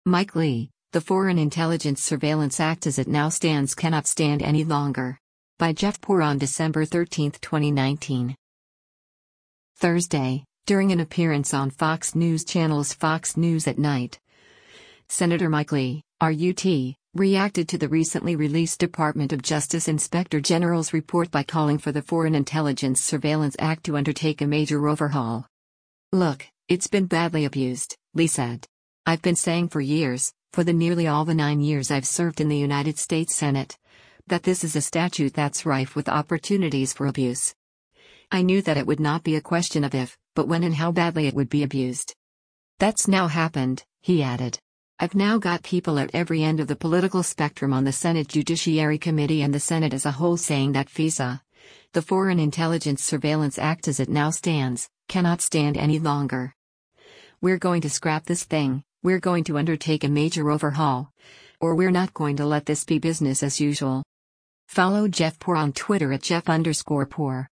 Mike Lee, the Foreign Intelligence Surveillance Act as it now stands cannot stand any longer. By Jeff Poore on December 13, 2019. Thursday, during an appearance on Fox News Channel's Fox News at Night, Senator Mike Lee, RUT, reacted to the recently released Department of Justice Inspector General's report by calling for the Foreign Intelligence Surveillance Act to undertake a major overhaul. "Look, it's been badly abused," Lee said. "I've been saying for years, for the nearly all the 9 years I've served in the United States Senate, that this is a statute that's rife with opportunities for abuse. I knew that it would not be a question of if, but when and how badly it would be abused. That's now happened," he added. "I've now got people at every end of the political spectrum on the Senate Judiciary Committee and the Senate as a whole saying that FISA, the Foreign Intelligence Surveillance Act as it now stands, cannot stand any longer. We're going to scrap this thing, we're going to undertake a major overhaul, or we're not going to let this be business as usual." Follow Jeff Poore on Twitter at Jeff_Poore.